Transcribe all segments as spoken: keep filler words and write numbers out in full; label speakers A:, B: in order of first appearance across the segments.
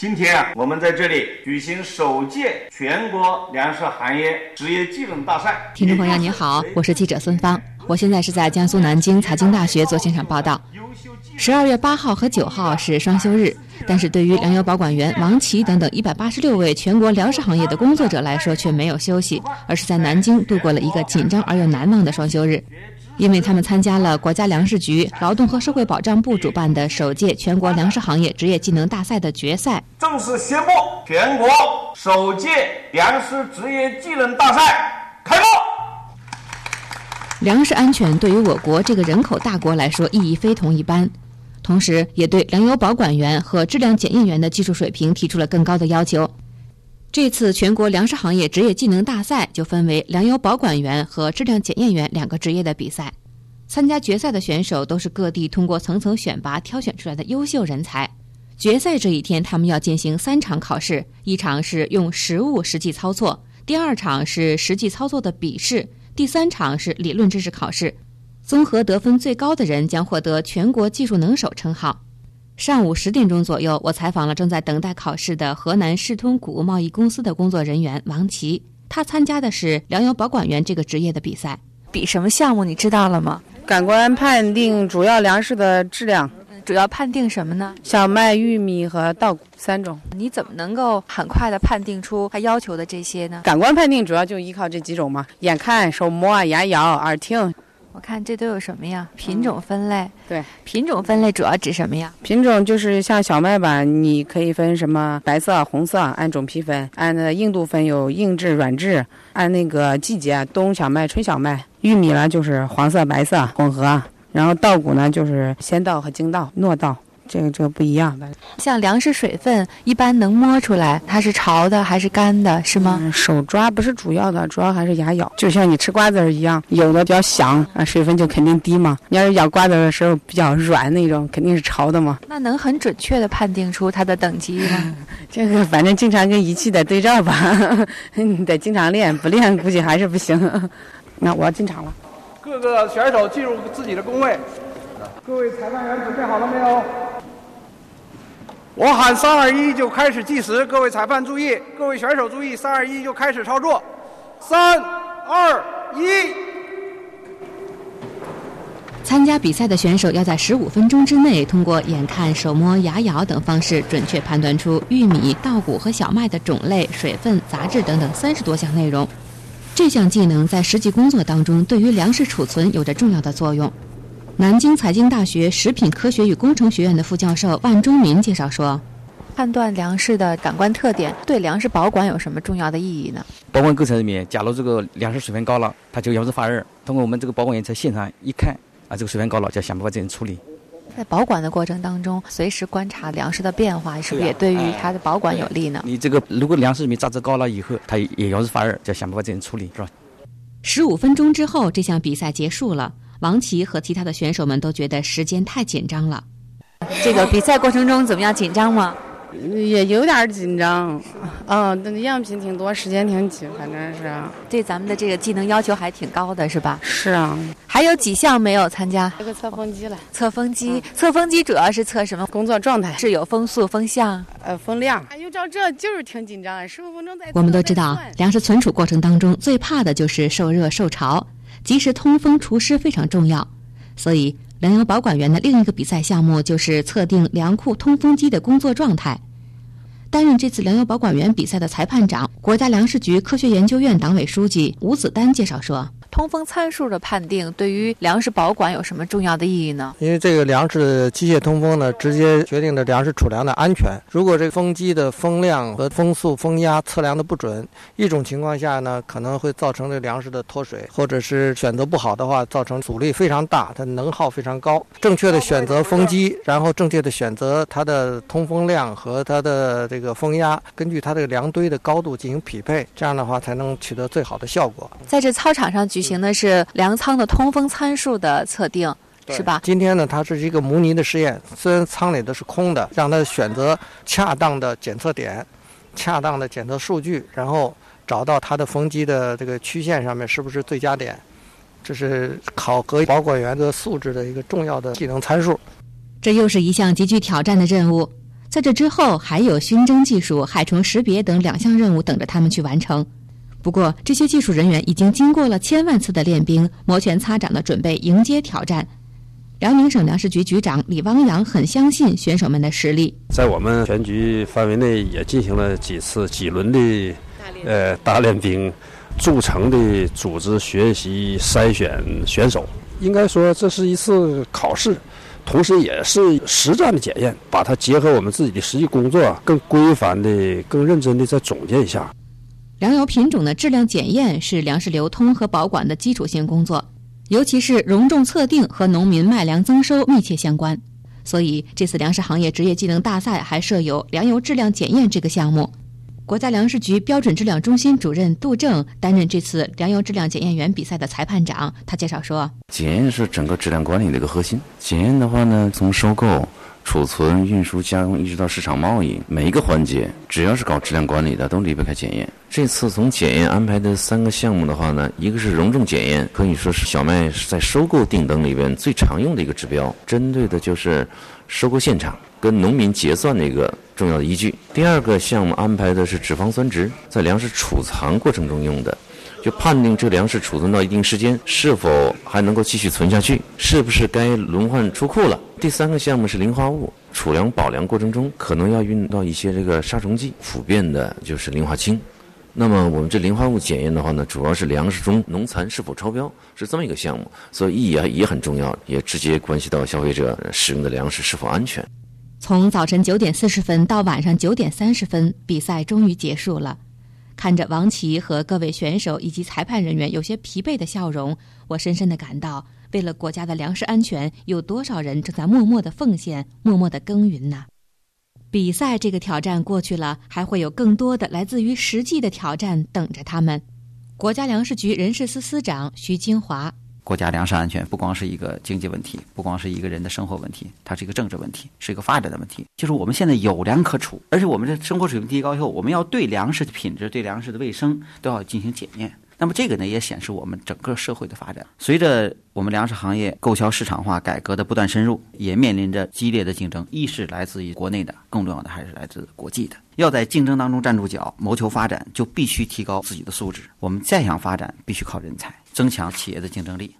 A: 今天啊，我们在这里举行首届全国粮食行业职业技能大赛。
B: 听众朋友您好，我是记者孙芳，我现在是在江苏南京财经大学做现场报道。十二月八号和九号是双休日，但是对于粮油保管员王琦等等一百八十六位全国粮食行业的工作者来说却没有休息，而是在南京度过了一个紧张而又难忘的双休日。因为他们参加了国家粮食局、劳动和社会保障部主办的首届全国粮食行业职业技能大赛的决赛。
A: 正式宣布全国首届粮食职业技能大赛开幕。
B: 粮食安全对于我国这个人口大国来说意义非同一般，同时也对粮油保管员和质量检验员的技术水平提出了更高的要求。这次全国粮食行业职业技能大赛就分为粮油保管员和质量检验员两个职业的比赛。参加决赛的选手都是各地通过层层选拔挑选出来的优秀人才。决赛这一天，他们要进行三场考试，一场是用实物实际操作，第二场是实际操作的笔试，第三场是理论知识考试。综合得分最高的人将获得全国技术能手称号。上午十点钟左右，我采访了正在等待考试的河南世通谷物贸易公司的工作人员王琦，他参加的是粮油保管员这个职业的比赛。比什么项目你知道了吗？
C: 感官判定主要粮食的质量。
B: 主要判定什么呢？
C: 小麦、玉米和稻谷三种。
B: 你怎么能够很快的判定出他要求的这些呢？
C: 感官判定主要就依靠这几种嘛，眼看、手摸、牙咬、耳听。
B: 我看这都有什么呀？品种分类、嗯、
C: 对，
B: 品种分类主要指什么呀？
C: 品种就是像小麦吧，你可以分什么白色、红色，按种批分；按那硬度分有硬质、软质；按那个季节，冬小麦、春小麦。玉米呢就是黄色、白色混合，然后稻谷呢就是鲜稻和精稻、糯稻。这个这个不一样的。
B: 像粮食水分一般能摸出来它是潮的还是干的，是吗？
C: 嗯、手抓不是主要的，主要还是牙咬，就像你吃瓜子一样，有的比较响啊，水分就肯定低嘛。你要是咬瓜子的时候比较软那种，肯定是潮的嘛。
B: 那能很准确的判定出它的等级吗？
C: 这个反正经常跟仪器得对照吧，你得经常练，不练估计还是不行。那我要进场了。
D: 各个选手进入自己的工位。各位裁判员准备好了没有？我喊三二一就开始计时，各位裁判注意，各位选手注意，三二一就开始操作，三二一。
B: 参加比赛的选手要在十五分钟之内，通过眼看、手摸、牙咬等方式，准确判断出玉米、稻谷和小麦的种类、水分、杂质等等三十多项内容。这项技能在实际工作当中，对于粮食储存有着重要的作用。南京财经大学食品科学与工程学院的副教授万忠民介绍说，判断粮食的感官特点对粮食保管有什么重要的意义呢？
E: 保管过程里面，假如这个粮食水分高了，它就要是发热，通过我们这个保管员在现场一看啊，这个水分高了，就要想办法进行处理。
B: 在保管的过程当中，随时观察粮食的变化，是不是也对于它的保管有利呢？
E: 你这个如果粮食里面杂质高了以后，它也要是发热，就要想办法进行处理，是吧？
B: 十五分钟之后，这项比赛结束了。王琦和其他的选手们都觉得时间太紧张了。这个比赛过程中怎么样？紧张吗？
C: 也有点紧张。哦，那样品挺多，时间挺紧，反正是。
B: 对咱们的这个技能要求还挺高的，是吧？
C: 是啊。
B: 还有几项没有参加？
C: 这个测风机了。
B: 测风机，嗯、测风机主要是测什么？
C: 工作状态。
B: 是有风速、风向、
C: 呃风量。哎呦，照这就是挺紧张，十五分钟再。
B: 我们都知道，粮食存储过程当中最怕的就是受热受潮。及时通风除湿非常重要，所以粮油保管员的另一个比赛项目就是测定粮库通风机的工作状态。担任这次粮油保管员比赛的裁判长，国家粮食局科学研究院党委书记吴子丹介绍说，通风参数的判定对于粮食保管有什么重要的意义呢？
F: 因为这个粮食的机械通风呢，直接决定了粮食储粮的安全。如果这个风机的风量和风速、风压测量的不准，一种情况下呢，可能会造成这粮食的脱水，或者是选择不好的话，造成阻力非常大，它能耗非常高。正确的选择风机，然后正确的选择它的通风量和它的这个风压，根据它这个粮堆的高度进行匹配，这样的话才能取得最好的效果。
B: 在这操场上举行的是粮仓的通风参数的测定，是吧？
F: 今天呢，它是一个模拟的实验，虽然仓里的是空的，让它选择恰当的检测点，恰当的检测数据，然后找到它的风机的这个曲线上面是不是最佳点，这是考核保管员的素质的一个重要的技能参数。
B: 这又是一项极具挑战的任务。 在这之后，还有熏蒸技术、害虫识别等两项任务等着他们去完成。不过，这些技术人员已经经过了千万次的练兵，摩拳擦掌地准备迎接挑战。辽宁省粮食局局长李汪洋很相信选手们的实力。
G: 在我们全局范围内也进行了几次几轮的呃大练兵，筑成的组织学习筛选选手。应该说这是一次考试，同时也是实战的检验，把它结合我们自己的实际工作，更规范的、更认真的再总结一下。
B: 粮油品种的质量检验是粮食流通和保管的基础性工作，尤其是容重测定和农民麦粮增收密切相关。所以这次粮食行业职业技能大赛还设有粮油质量检验这个项目。国家粮食局标准质量中心主任杜正担任这次粮油质量检验员比赛的裁判长。他介绍说，
H: 检验是整个质量管理的一个核心。检验的话呢，从收购、储存、运输、加工一直到市场贸易，每一个环节只要是搞质量管理的都离不开检验。这次从检验安排的三个项目的话呢，一个是容重检验，可以说是小麦在收购定等里边最常用的一个指标，针对的就是收购现场跟农民结算的一个重要的依据。第二个项目安排的是脂肪酸值，在粮食储藏过程中用的，就判定这粮食储存到一定时间是否还能够继续存下去，是不是该轮换出库了。第三个项目是磷化物，储粮保粮过程中可能要用到一些这个杀虫剂，普遍的就是磷化氢。那么我们这磷化物检验的话呢，主要是粮食中农残是否超标，是这么一个项目，所以意义也很重要，也直接关系到消费者使用的粮食是否安全。
B: 从早晨九点四十分到晚上九点三十分，比赛终于结束了。看着王琦和各位选手以及裁判人员有些疲惫的笑容，我深深地感到，为了国家的粮食安全，有多少人正在默默地奉献，默默地耕耘呢？比赛这个挑战过去了，还会有更多的来自于实际的挑战等着他们。国家粮食局人事司司长徐金华，
I: 国家粮食安全不光是一个经济问题，不光是一个人的生活问题，它是一个政治问题，是一个发展的问题。就是我们现在有粮可储，而且我们的生活水平提高以后，我们要对粮食的品质、对粮食的卫生都要进行检验。那么这个呢，也显示我们整个社会的发展。随着我们粮食行业购销市场化改革的不断深入，也面临着激烈的竞争，一是来自于国内的，更重要的还是来自国际的。要在竞争当中站住脚，谋求发展，就必须提高自己的素质。我们再想发展，必须靠人才，增强企业的竞争力。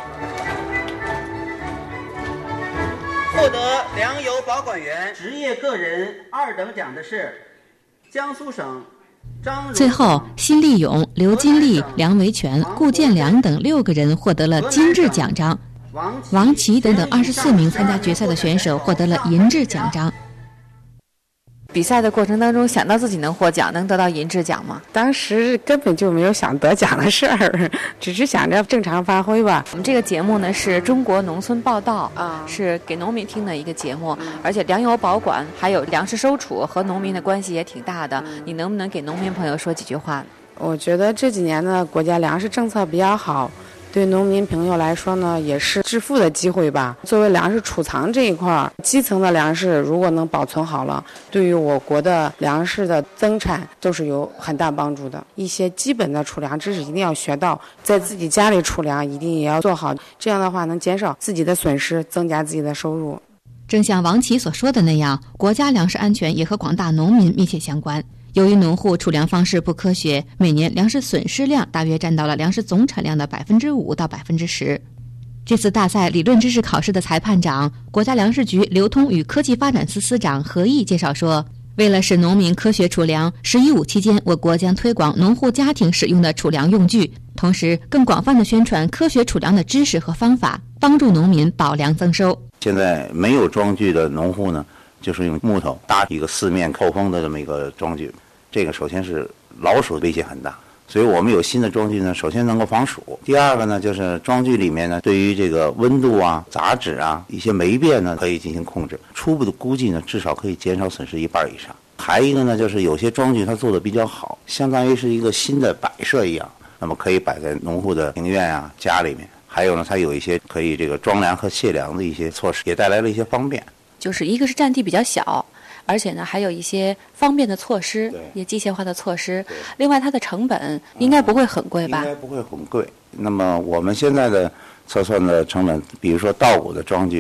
J: 获得粮油保管员职业个人二等奖的是江苏省。
B: 最后，辛立勇、刘金丽、梁维全、顾建良等六个人获得了金质奖章，王琦等等二十四名参加决赛的选手获得了银质奖章。
K: 比赛的过程当中，想到自己能获奖，能得到银质奖吗？
C: 当时根本就没有想得奖的事儿，只是想着正常发挥吧。
K: 我们这个节目呢是中国农村报道啊，是给农民听的一个节目，而且粮油保管还有粮食收储和农民的关系也挺大的。你能不能给农民朋友说几句话？
C: 我觉得这几年呢，国家粮食政策比较好。对农民朋友来说呢，也是致富的机会吧。作为粮食储藏这一块，基层的粮食如果能保存好了，对于我国的粮食的增产都是有很大帮助的。一些基本的储粮知识一定要学到，在自己家里储粮一定也要做好，这样的话能减少自己的损失，增加自己的收入。
B: 正像王琦所说的那样，国家粮食安全也和广大农民密切相关。由于农户储粮方式不科学，每年粮食损失量大约占到了粮食总产量的百分之五到百分之十。这次大赛理论知识考试的裁判长、国家粮食局流通与科技发展司司长何毅介绍说，为了使农民科学储粮，十一五期间，我国将推广农户家庭使用的储粮用具，同时更广泛的宣传科学储粮的知识和方法，帮助农民保粮增收。
L: 现在没有装具的农户呢，就是用木头搭一个四面透风的这么一个装具，这个首先是老鼠威胁很大，所以我们有新的装具呢，首先能够防鼠。第二个呢，就是装具里面呢，对于这个温度啊、杂质啊、一些霉变呢，可以进行控制。初步的估计呢，至少可以减少损失一半以上。还一个呢，就是有些装具它做的比较好，相当于是一个新的摆设一样，那么可以摆在农户的庭院啊、家里面。还有呢，它有一些可以这个装粮和卸粮的一些措施，也带来了一些方便。
K: 就是一个是占地比较小，而且呢还有一些方便的措施，也机械化的措施。另外它的成本应该不会很贵吧？
L: 应该不会很贵。那么我们现在的测算的成本，比如说稻谷的装具，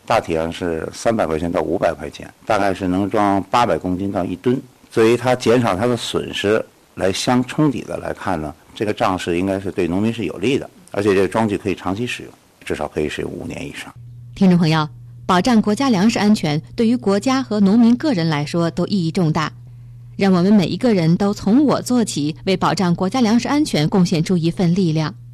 L: 大体上是三百块钱到五百块钱，大概是能装八百公斤到一吨。作为它减少它的损失来相冲抵的来看呢，这个账是应该是对农民是有利的，而且这个装具可以长期使用，至少可以使用五年以上。
B: 听众朋友，保障国家粮食安全对于国家和农民个人来说都意义重大，让我们每一个人都从我做起，为保障国家粮食安全贡献出一份力量。